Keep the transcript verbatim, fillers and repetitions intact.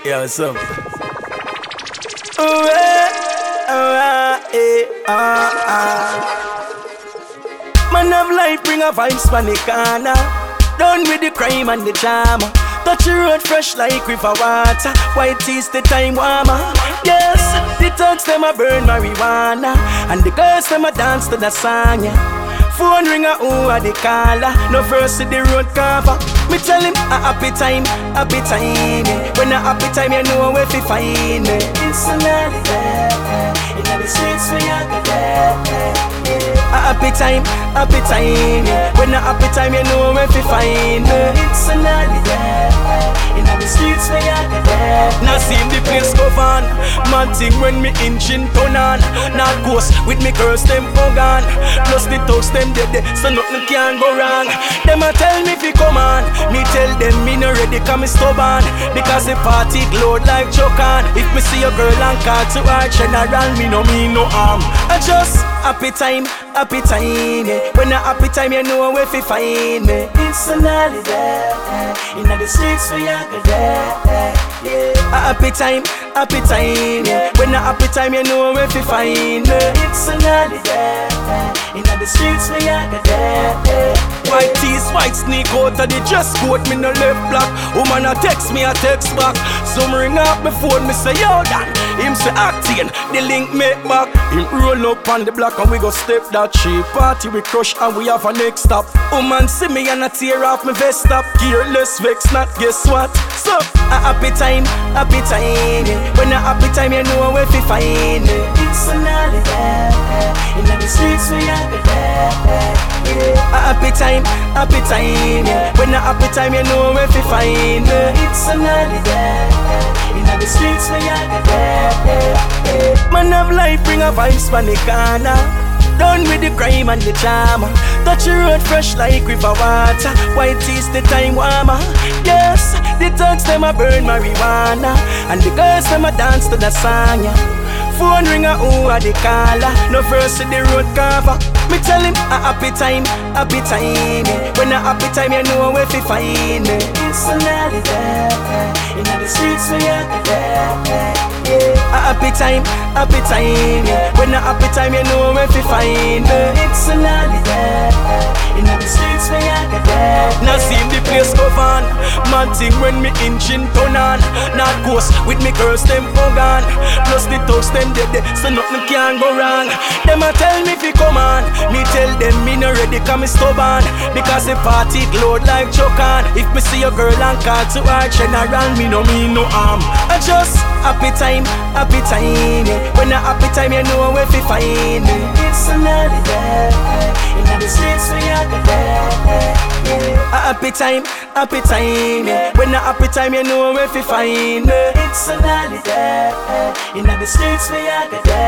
Yo, so. Oh, eh, oh, ah, eh, ah, ah. Man of life bring a vibes from the corner. Done with the crime and the drama. Touch the road fresh like river water. White teeth the time warmer. Yes, the thugs them a burn marijuana, and the girls them a dance to the song, yeah. Phone ring a who a the caller. No first to the road cover. Me tell him a happy time, happy time, yeah. When a happy time you know where to find me. It's a holiday, in the streets we are good, yeah. A happy time, happy time, yeah. When a happy time you know where to find me. It's a holiday, in the streets we are good, yeah. Now see the place go on. Man thing when me engine turn on. Now ghost with me girls them go gone. Plus the thugs them dead, so nothing can go wrong. Them a tell me fi come on. Me tell them me no ready cause me stubborn. Because the party glowed like chokan. If me see a girl and call to her general, me no mean no harm. I just happy time, happy time, yeah. When a happy time you know where fi find me. It's a holiday, in the streets we are good, yeah. A happy time, happy time, yeah. When a happy time you know where fi find me. It's a holiday, in the streets we are good, yeah. White tees, white sneak out of the dress coat, me no left block. Woman a text me, a text back. Some ring up my phone, me say yo Dan. Him say acting, the link make back. Him roll up on the block and we go step that cheap party we crush and we have a next stop. Woman see me and I tear off my vest up. Careless vex not, guess what? So a happy time, happy time, yeah. When a happy time you know where to find me. It's a holiday, in the streets we are good, yeah. A happy time, happy time, yeah. When a happy time you know where to find me. It's a holiday, in the streets we are good, yeah. Man of life bring a vibes from the corner. Done with the crime and the drama. Touch the road fresh like river water. White teeth the time warmer. Yes, the thugs them a burn marijuana, and the girls them a dance to the song, yeah. Phone ring a who a the caller. No first to the road cover. Me tell him a happy time, happy time, yeah. When a happy time you know where to find me. It's a holiday, in the streets we are good, yeah. A happy time, happy time, yeah. When a happy time you know where to find me. It's a holiday, in the streets we are good, yeah. Now see the place go on. Man thing when me engine turn on. Not ghost with me girls them go gone. Plus the thugs them dead, so nothing can go wrong. Them a tell me fi come on. Me tell them me no ready cause me stubborn. Because the party glowed like chokan. If me see a girl and call to her general, me no mean no harm. I just happy time, happy time, yeah. When a happy time you know where to find me. It's a holiday, in the streets we are good, yeah. A happy time, happy time, yeah. When a happy time you know where to find me. It's a holiday, in the streets we are good, yeah.